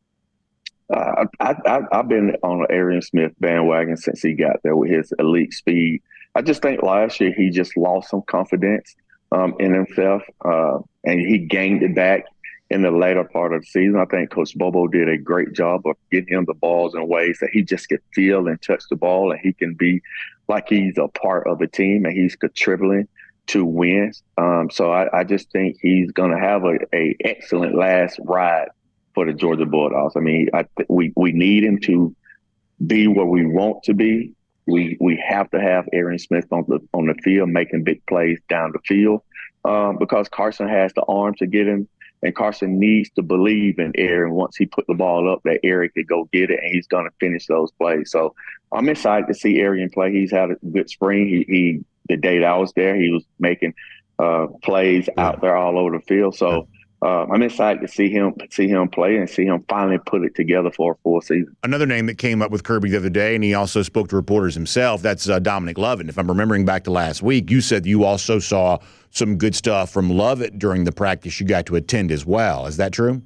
Uh, I, I, I've been on an Arian Smith bandwagon since he got there with his elite speed. I just think last year he just lost some confidence um, in himself, uh, and he gained it back in the later part of the season. I think Coach Bobo did a great job of getting him the balls in ways that he just could feel and touch the ball, and he can be like he's a part of a team and he's contributing to wins. Um, so I, I just think he's going to have a, a excellent last ride for the Georgia Bulldogs. I mean, I th- we we need him to be where we want to be. We we have to have Arian Smith on the on the field making big plays down the field um, because Carson has the arm to get him, and Carson needs to believe in Arian once he put the ball up that Arian could go get it and he's going to finish those plays. So I'm excited to see Arian play. He's had a good spring. He, he the day that I was there, he was making uh, plays yeah. out there all over the field. So. Uh, I'm excited to see him see him play and see him finally put it together for a full season. Another name that came up with Kirby the other day, and he also spoke to reporters himself, that's uh, Dominic Lovett. If I'm remembering back to last week, you said you also saw some good stuff from Lovett during the practice you got to attend as well. Is that true?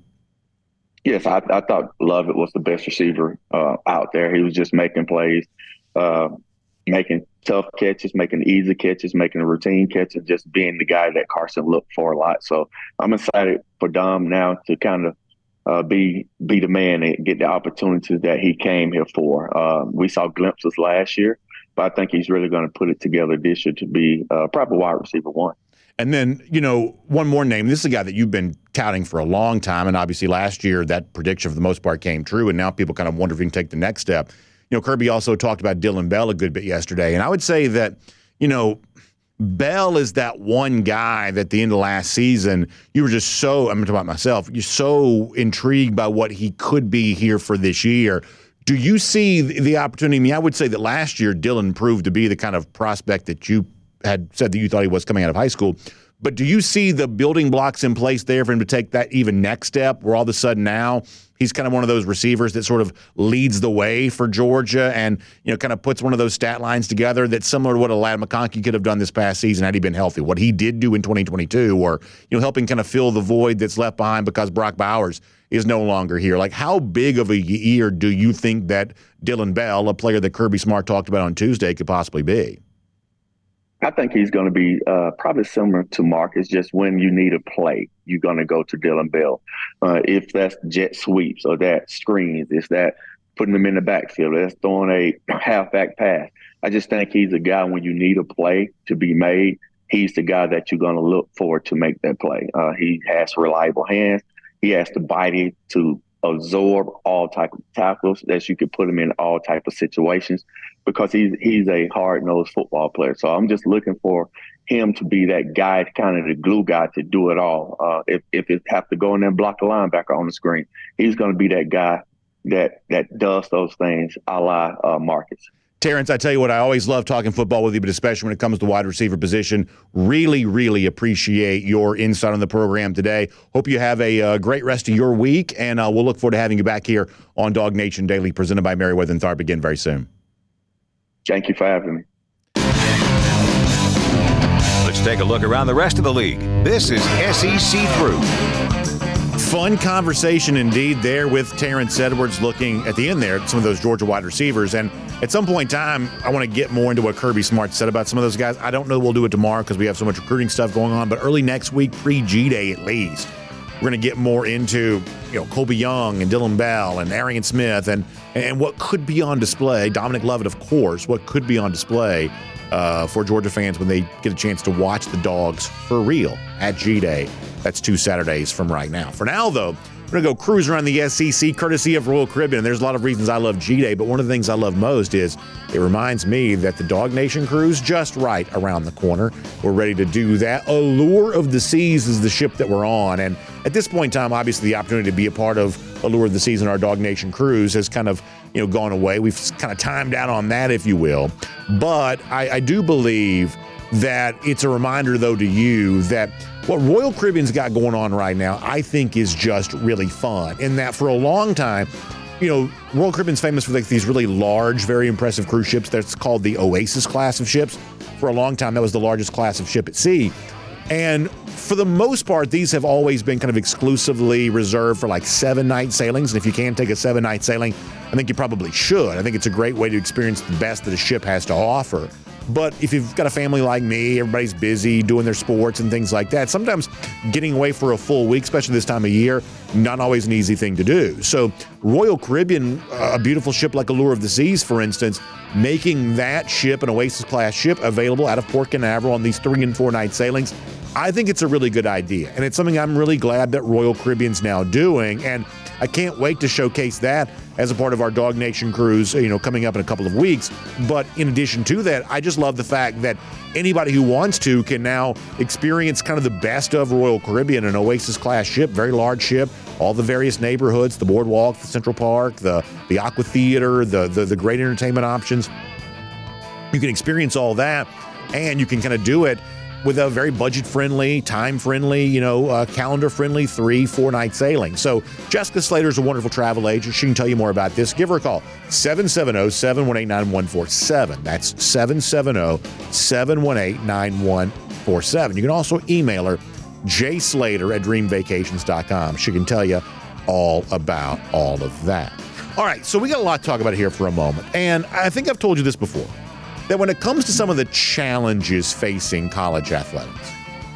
Yes, I, I thought Lovett was the best receiver uh, out there. He was just making plays, uh, making tough catches, making easy catches, making routine catches, just being the guy that Carson looked for a lot. So I'm excited for Dom now to kind of uh, be be the man and get the opportunities that he came here for. Uh, we saw glimpses last year, but I think he's really going to put it together this year to be uh, probably wide receiver one. And then, you know, one more name. This is a guy that you've been touting for a long time, and obviously last year that prediction for the most part came true, and now people kind of wonder if he can take the next step. You know, Kirby also talked about Dillon Bell a good bit yesterday, and I would say that, you know, Bell is that one guy that at the end of last season, you were just so, I'm talking about myself, you're so intrigued by what he could be here for this year. Do you see the opportunity? I mean, I would say that last year Dillon proved to be the kind of prospect that you had said that you thought he was coming out of high school. But do you see the building blocks in place there for him to take that even next step where all of a sudden now he's kind of one of those receivers that sort of leads the way for Georgia and, you know, kind of puts one of those stat lines together that's similar to what a Ladd McConkey could have done this past season had he been healthy, what he did do in twenty twenty-two, or, you know, helping kind of fill the void that's left behind because Brock Bowers is no longer here. Like, how big of a year do you think that Dillon Bell, a player that Kirby Smart talked about on Tuesday, could possibly be? I think he's going to be uh, probably similar to Marcus, just when you need a play, you're going to go to Dillon Bell. Uh, if that's jet sweeps or that screens, if that putting them in the backfield, that's throwing a halfback pass. I just think he's a guy when you need a play to be made, he's the guy that you're going to look for to make that play. Uh, he has reliable hands. He has the body to absorb all type of tackles that you could put him in all type of situations because he's he's a hard-nosed football player. So I'm just looking for him to be that guy, kind of the glue guy to do it all. Uh, if if it have to go in there and block a linebacker on the screen, he's going to be that guy that that does those things a la uh, Marcus. Terrence, I tell you what, I always love talking football with you, but especially when it comes to wide receiver position. Really, really appreciate your insight on the program today. Hope you have a uh, great rest of your week, and uh, we'll look forward to having you back here on Dog Nation Daily, presented by Merriweather and Tharp again very soon. Thank you for having me. Let's take a look around the rest of the league. This is S E C Through. Fun conversation indeed there with Terrence Edwards, looking at the end there at some of those Georgia wide receivers. And at some point in time, I want to get more into what Kirby Smart said about some of those guys. I don't know we'll do it tomorrow because we have so much recruiting stuff going on, but early next week, pre-G Day at least, we're going to get more into, you know, Colby Young and Dillon Bell and Arian Smith and, and what could be on display. Dominic Lovett, of course, what could be on display uh, for Georgia fans when they get a chance to watch the Dogs for real at G Day. That's two Saturdays from right now. For now, though, we're going to go cruise around the S E C courtesy of Royal Caribbean. And there's a lot of reasons I love G-Day, but one of the things I love most is it reminds me that the Dog Nation cruise just right around the corner. We're ready to do that. Allure of the Seas is the ship that we're on. And at this point in time, obviously, the opportunity to be a part of Allure of the Seas and our Dog Nation cruise has kind of, you know, gone away. We've kind of timed out on that, if you will. But I, I do believe that it's a reminder, though, to you that what Royal Caribbean's got going on right now, I think, is just really fun. In that for a long time, you know, Royal Caribbean's famous for like these really large, very impressive cruise ships. That's called the Oasis class of ships. For a long time, that was the largest class of ship at sea. And for the most part, these have always been kind of exclusively reserved for like seven-night sailings. And if you can take a seven-night sailing, I think you probably should. I think it's a great way to experience the best that a ship has to offer. But if you've got a family like me, everybody's busy doing their sports and things like that, sometimes getting away for a full week, especially this time of year, not always an easy thing to do. So Royal Caribbean, a beautiful ship like Allure of the Seas, for instance, making that ship, an Oasis-class ship, available out of Port Canaveral on these three- and four-night sailings, I think it's a really good idea. And it's something I'm really glad that Royal Caribbean's now doing. And I can't wait to showcase that as a part of our Dog Nation cruise, you know, coming up in a couple of weeks. But in addition to that, I just love the fact that anybody who wants to can now experience kind of the best of Royal Caribbean, an Oasis-class ship, very large ship, all the various neighborhoods, the boardwalk, the Central Park, the, the Aqua Theater, the, the, the great entertainment options. You can experience all that, and you can kind of do it with a very budget-friendly, time-friendly, you know, uh, calendar-friendly three, four-night sailing. So Jessica Slater is a wonderful travel agent. She can tell you more about this. Give her a call, seven seven zero, seven one eight, nine one four seven. That's seven seven zero, seven one eight, nine one four seven. You can also email her, jslater at dream vacations dot com. She can tell you all about all of that. All right, so we got a lot to talk about here for a moment. And I think I've told you this before, that when it comes to some of the challenges facing college athletics,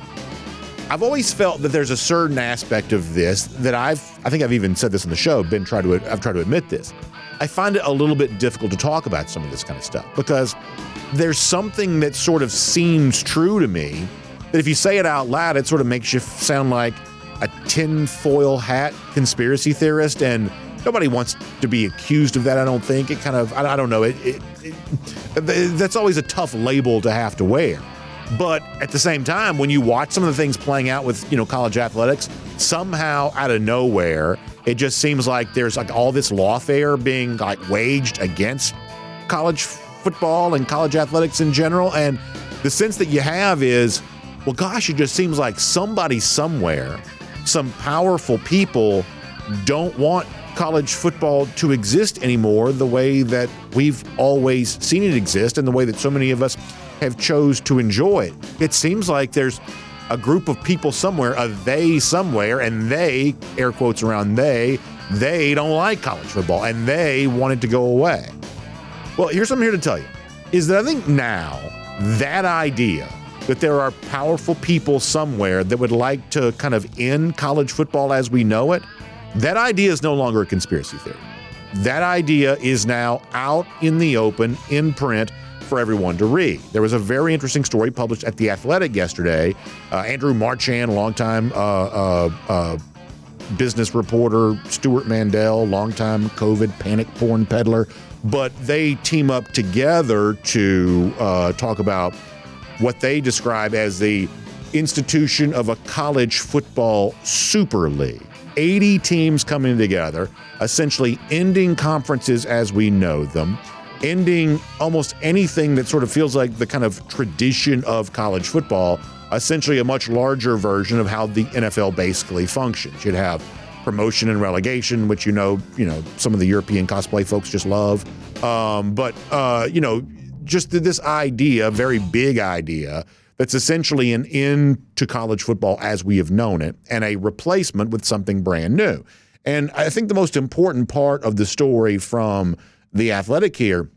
I've always felt that there's a certain aspect of this that I've, I think I've even said this on the show, been tried to, I've tried to admit this. I find it a little bit difficult to talk about some of this kind of stuff because there's something that sort of seems true to me that if you say it out loud, it sort of makes you sound like a tinfoil hat conspiracy theorist, and nobody wants to be accused of that, I don't think. It kind of, I, I don't know, it, it, it, that's always a tough label to have to wear. But at the same time, when you watch some of the things playing out with, you know, college athletics, somehow out of nowhere, it just seems like there's like all this lawfare being like waged against college football and college athletics in general. And the sense that you have is, well, gosh, it just seems like somebody somewhere, some powerful people don't want college football to exist anymore the way that we've always seen it exist and the way that so many of us have chose to enjoy it. It seems like there's a group of people somewhere, a they somewhere, and they, air quotes around they, they don't like college football and they want it to go away. Well, here's what I'm here to tell you, is that I think now that idea that there are powerful people somewhere that would like to kind of end college football as we know it, that idea is no longer a conspiracy theory. That idea is now out in the open, in print, for everyone to read. There was a very interesting story published at The Athletic yesterday. Uh, Andrew Marchand, longtime uh, uh, uh, business reporter, Stuart Mandel, longtime COVID panic porn peddler, but they team up together to uh, talk about what they describe as the institution of a college football super league. eighty teams coming together, essentially ending conferences as we know them, ending almost anything that sort of feels like the kind of tradition of college football, essentially a much larger version of how the N F L basically functions. You'd have promotion and relegation, which you know, you know, some of the European cosplay folks just love. Um, but, uh, you know, just this idea, very big idea, that's essentially an end to college football as we have known it and a replacement with something brand new. And I think the most important part of the story from The Athletic here,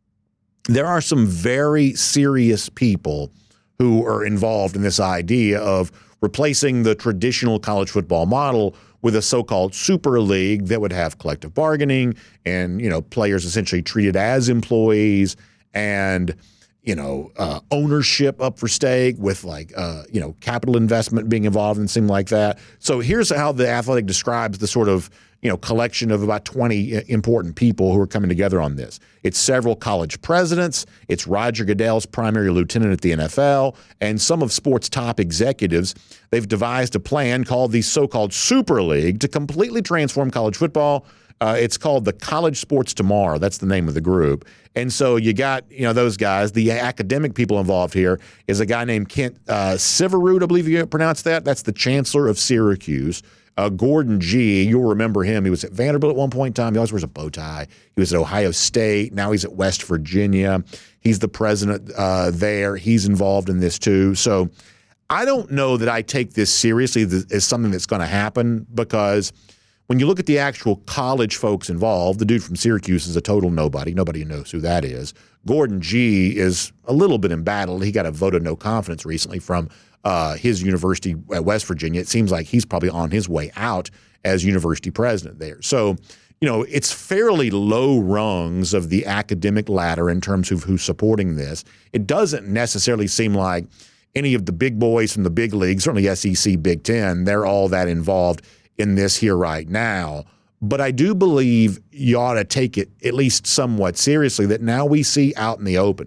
there are some very serious people who are involved in this idea of replacing the traditional college football model with a so-called super league that would have collective bargaining and, you know, players essentially treated as employees and, you know, uh, ownership up for stake with like, uh, you know, capital investment being involved and things like that. So here's how The Athletic describes the sort of, you know, collection of about twenty important people who are coming together on this. It's several college presidents. It's Roger Goodell's primary lieutenant at the N F L and some of sports top executives. They've devised a plan called the so-called Super League to completely transform college football. Uh, it's called the College Sports Tomorrow. That's the name of the group. And so you got, you know, those guys. The academic people involved here is a guy named Kent uh, Syverud, I believe you pronounce that. That's the chancellor of Syracuse. Uh, Gordon Gee, you'll remember him. He was at Vanderbilt at one point in time. He always wears a bow tie. He was at Ohio State. Now he's at West Virginia. He's the president uh, there. He's involved in this too. So I don't know that I take this seriously as something that's going to happen because when you look at the actual college folks involved, the dude from Syracuse is a total nobody. Nobody knows who that is. Gordon Gee is a little bit embattled. He got a vote of no confidence recently from uh, his university at West Virginia. It seems like he's probably on his way out as university president there. So, you know, it's fairly low rungs of the academic ladder in terms of who's supporting this. It doesn't necessarily seem like any of the big boys from the big leagues, certainly S E C, Big Ten, they're all that involved in this here right now. But I do believe you ought to take it at least somewhat seriously that now we see out in the open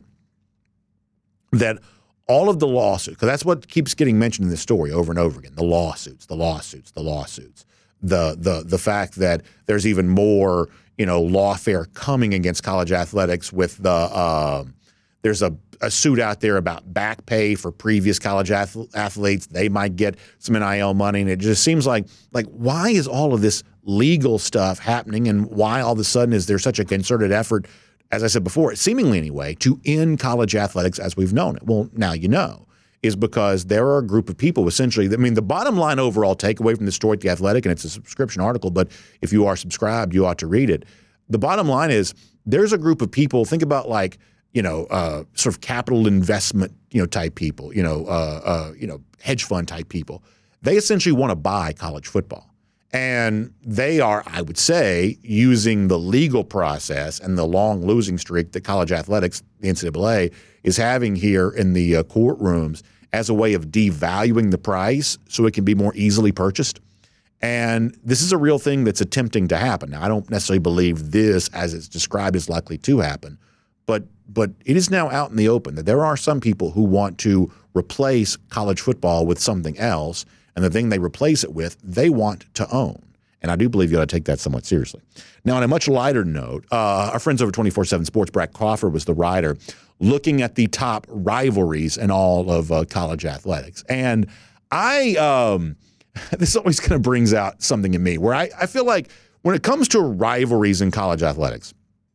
that all of the lawsuits, because that's what keeps getting mentioned in this story over and over again, the lawsuits, the lawsuits, the lawsuits, the the the fact that there's even more, you know, lawfare coming against college athletics with the uh, there's a, a suit out there about back pay for previous college ath- athletes. They might get some N I L money, and it just seems like like why is all of this legal stuff happening, and why all of a sudden is there such a concerted effort, as I said before, seemingly anyway, to end college athletics as we've known it? Well, now you know, is because there are a group of people essentially, I mean, the bottom line overall takeaway from the story at The Athletic, and it's a subscription article, but if you are subscribed, you ought to read it. The bottom line is there's a group of people, think about like, you know, uh, sort of capital investment, you know, type people, you know, uh, uh, you know, hedge fund type people. They essentially want to buy college football. And they are, I would say, using the legal process and the long losing streak that college athletics, the N C double A, is having here in the uh, courtrooms as a way of devaluing the price so it can be more easily purchased. And this is a real thing that's attempting to happen. Now, I don't necessarily believe this, as it's described, is likely to happen, but but it is now out in the open that there are some people who want to replace college football with something else. And the thing they replace it with, they want to own. And I do believe you ought to take that somewhat seriously. Now, on a much lighter note, uh, our friends over twenty-four seven Sports, Brad Crawford was the writer looking at the top rivalries in all of uh, college athletics. And I, um, this always kind of brings out something in me where I, I feel like when it comes to rivalries in college athletics,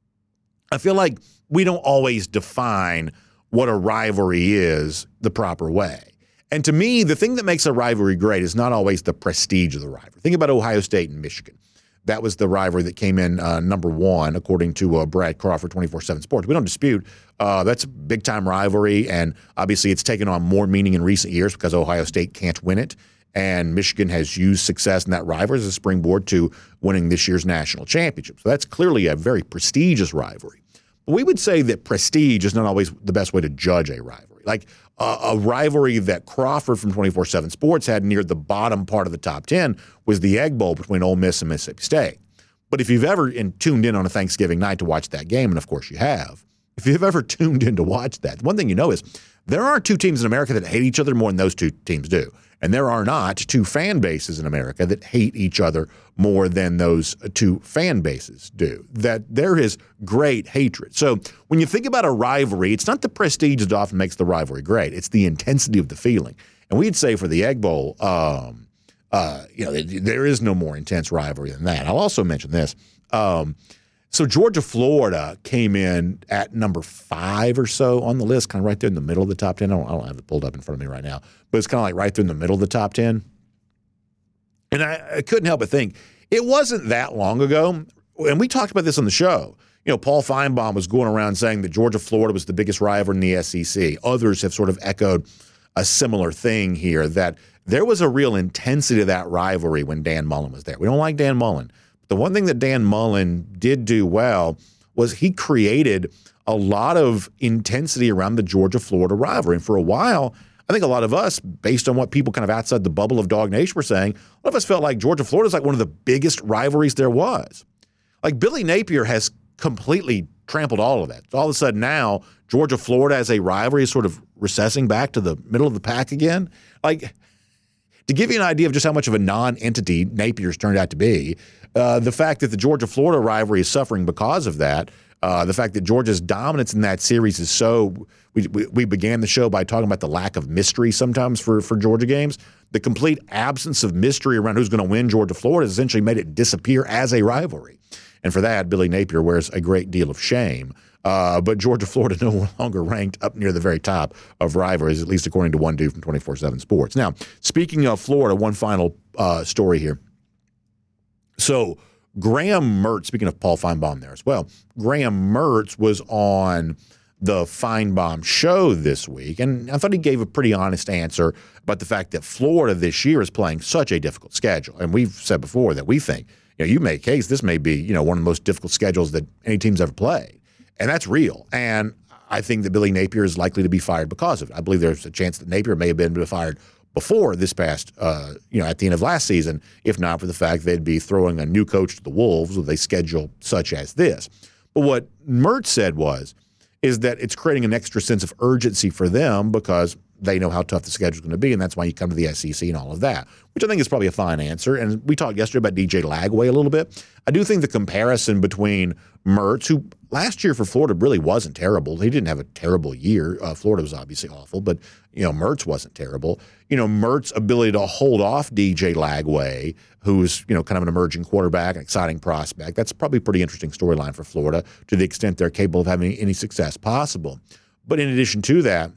I feel like we don't always define what a rivalry is the proper way. And to me, the thing that makes a rivalry great is not always the prestige of the rivalry. Think about Ohio State and Michigan. That was the rivalry that came in uh, number one, according to uh, Brad Crawford, twenty-four seven Sports. We don't dispute uh, that's a big-time rivalry, and obviously it's taken on more meaning in recent years because Ohio State can't win it, and Michigan has used success in that rivalry as a springboard to winning this year's national championship. So that's clearly a very prestigious rivalry. But we would say that prestige is not always the best way to judge a rivalry. Like uh, a rivalry that Crawford from twenty-four seven Sports had near the bottom part of the top ten was the Egg Bowl between Ole Miss and Mississippi State. But if you've ever in, tuned in on a Thanksgiving night to watch that game, and of course you have, if you've ever tuned in to watch that, one thing you know is there aren't two teams in America that hate each other more than those two teams do. And there are not two fan bases in America that hate each other more than those two fan bases do. That there is great hatred. So when you think about a rivalry, it's not the prestige that often makes the rivalry great. It's the intensity of the feeling. And we'd say for the Egg Bowl, um, uh, you know, there is no more intense rivalry than that. I'll also mention this. Um, so Georgia, Florida came in at number five or so on the list, kind of right there in the middle of the top ten. I don't, I don't have it pulled up in front of me right now, but it's kind of like right there in the middle of the top ten. And I, I couldn't help but think, it wasn't that long ago, and we talked about this on the show. You know, Paul Feinbaum was going around saying that Georgia, Florida was the biggest rival in the S E C. Others have sort of echoed a similar thing here, that there was a real intensity to that rivalry when Dan Mullen was there. We don't like Dan Mullen. The one thing that Dan Mullen did do well was he created a lot of intensity around the Georgia-Florida rivalry. And for a while, I think a lot of us, based on what people kind of outside the bubble of Dog Nation were saying, a lot of us felt like Georgia-Florida is like one of the biggest rivalries there was. Like Billy Napier has completely trampled all of that. All of a sudden now, Georgia-Florida as a rivalry is sort of recessing back to the middle of the pack again. Like, to give you an idea of just how much of a non-entity Napier's turned out to be, uh, the fact that the Georgia-Florida rivalry is suffering because of that, uh, the fact that Georgia's dominance in that series is so we, we, we began the show by talking about the lack of mystery sometimes for, for Georgia games. The complete absence of mystery around who's going to win Georgia-Florida has essentially made it disappear as a rivalry. And for that, Billy Napier wears a great deal of shame. Uh, but Georgia-Florida no longer ranked up near the very top of rivalries, at least according to one dude from twenty-four seven Sports. Now, speaking of Florida, one final uh, story here. So Graham Mertz, speaking of Paul Feinbaum there as well, Graham Mertz was on the Feinbaum show this week, and I thought he gave a pretty honest answer about the fact that Florida this year is playing such a difficult schedule. And we've said before that we think, you know, you make a case this may be, you know, one of the most difficult schedules that any team's ever played. And that's real. And I think that Billy Napier is likely to be fired because of it. I believe there's a chance that Napier may have been fired before this past, uh, you know, at the end of last season, if not for the fact they'd be throwing a new coach to the Wolves with a schedule such as this. But what Mertz said was, is that it's creating an extra sense of urgency for them because they know how tough the schedule is going to be, and that's why you come to the S E C and all of that, which I think is probably a fine answer. And we talked yesterday about D J Lagway a little bit. I do think the comparison between Mertz, who last year for Florida really wasn't terrible. He didn't have a terrible year. Uh, Florida was obviously awful, but you know Mertz wasn't terrible. You know Mertz's ability to hold off D J Lagway, who's you know kind of an emerging quarterback, an exciting prospect. That's probably a pretty interesting storyline for Florida to the extent they're capable of having any success possible. But in addition to that,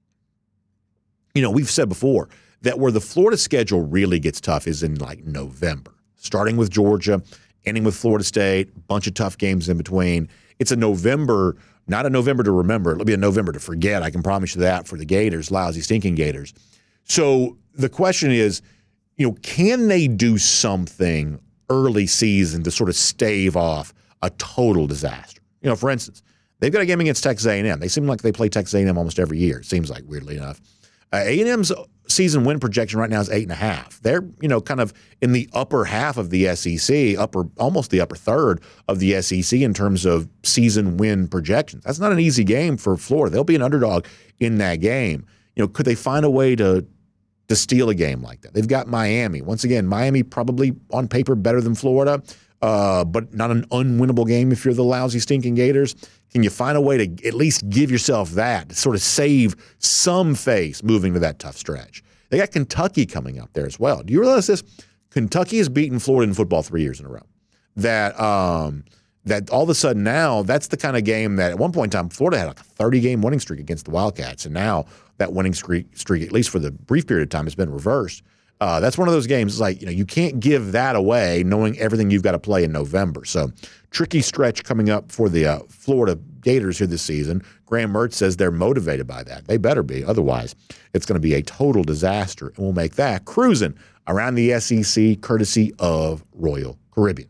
you know, we've said before that where the Florida schedule really gets tough is in like November, starting with Georgia, ending with Florida State, bunch of tough games in between. It's a November, not a November to remember. It'll be a November to forget. I can promise you that for the Gators, lousy, stinking Gators. So the question is, you know, can they do something early season to sort of stave off a total disaster? You know, for instance, they've got a game against Texas A and M. They seem like they play Texas A and M almost every year, it seems like, weirdly enough. Uh, A and M's season win projection right now is eight and a half. They're, you know, kind of in the upper half of the S E C, upper almost the upper third of the S E C in terms of season win projections. That's not an easy game for Florida. They'll be an underdog in that game. You know, could they find a way to to steal a game like that? They've got Miami. Once again, Miami probably on paper better than Florida, uh, but not an unwinnable game if you're the lousy, stinking Gators. Can you find a way to at least give yourself that, to sort of save some face moving to that tough stretch? They got Kentucky coming up there as well. Do you realize this? Kentucky has beaten Florida in football three years in a row. That um, that all of a sudden now, that's the kind of game that at one point in time, Florida had like a thirty-game winning streak against the Wildcats, and now that winning streak, streak, at least for the brief period of time, has been reversed. Uh, that's one of those games, it's like, you know, you can't give that away knowing everything you've got to play in November. So tricky stretch coming up for the uh, Florida Gators here this season. Graham Mertz says they're motivated by that. They better be. Otherwise, it's going to be a total disaster. And we'll make that cruising around the S E C courtesy of Royal Caribbean.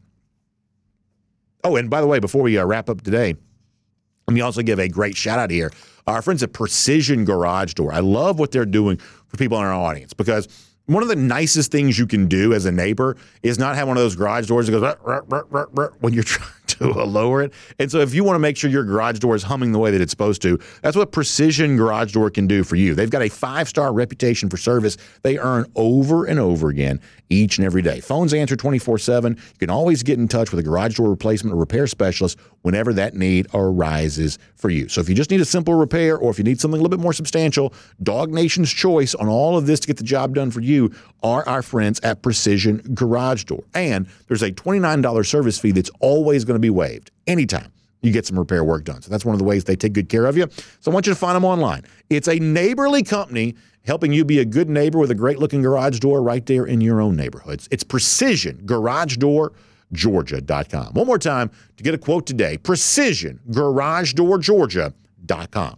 Oh, and by the way, before we uh, wrap up today, let me also give a great shout out here. Our friends at Precision Garage Door. I love what they're doing for people in our audience because one of the nicest things you can do as a neighbor is not have one of those garage doors that goes rah, rah, rah, rah, rah, when you're trying to uh, lower it. And so if you want to make sure your garage door is humming the way that it's supposed to, that's what Precision Garage Door can do for you. They've got a five-star reputation for service they earn over and over again each and every day. Phones answer twenty-four seven. You can always get in touch with a garage door replacement or repair specialist whenever that need arises for you. So if you just need a simple repair or if you need something a little bit more substantial, Dog Nation's choice on all of this to get the job done for you are our friends at Precision Garage Door. And there's a twenty-nine dollars service fee that's always going to be waived anytime you get some repair work done. So that's one of the ways they take good care of you. So I want you to find them online. It's a neighborly company helping you be a good neighbor with a great-looking garage door right there in your own neighborhoods. It's Precision Garage Door Georgia dot com. One more time to get a quote today, Precision Garage Door Georgia dot com.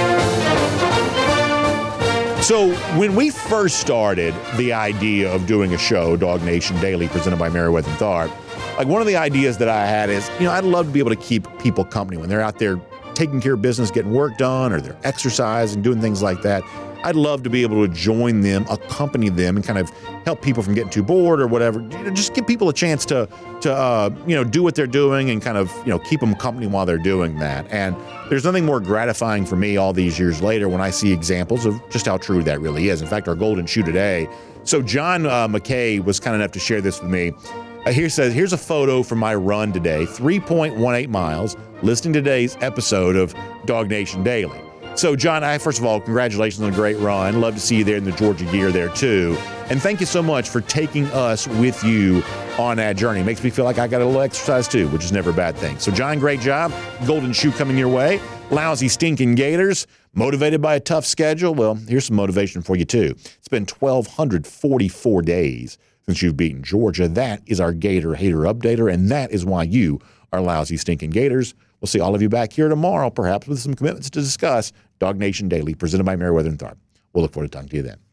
So when we first started the idea of doing a show, Dog Nation Daily, presented by Meriwether and Tharp, like one of the ideas that I had is, you know, I'd love to be able to keep people company when they're out there taking care of business, getting work done, or they're exercising, doing things like that. I'd love to be able to join them, accompany them, and kind of help people from getting too bored or whatever. You know, just give people a chance to, to uh, you know, do what they're doing and kind of, you know, keep them company while they're doing that. And there's nothing more gratifying for me all these years later when I see examples of just how true that really is. In fact, our golden shoe today. So John uh, McKay was kind enough to share this with me. Uh, here says, here's a photo from my run today, three point one eight miles, listening to today's episode of Dog Nation Daily. So, John, I first of all, congratulations on a great run. Love to see you there in the Georgia gear there, too. And thank you so much for taking us with you on that journey. It makes me feel like I got a little exercise, too, which is never a bad thing. So, John, great job. Golden shoe coming your way. Lousy, stinking Gators. Motivated by a tough schedule? Well, here's some motivation for you, too. It's been one thousand two hundred forty-four days since you've beaten Georgia. That is our Gator Hater Updater, and that is why you are lousy, stinking Gators. We'll see all of you back here tomorrow, perhaps with some commitments to discuss Dog Nation Daily, presented by Meriwether and Tharp. We'll look forward to talking to you then.